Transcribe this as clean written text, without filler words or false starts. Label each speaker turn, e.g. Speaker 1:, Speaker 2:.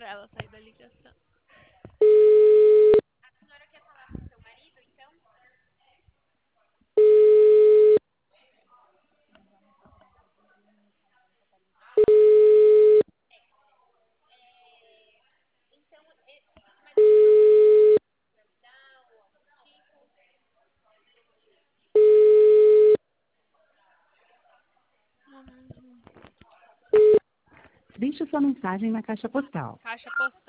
Speaker 1: esperar ela sair da ligação. A senhora quer falar com seu marido, então?
Speaker 2: Deixe sua mensagem na caixa postal.
Speaker 1: Caixa postal.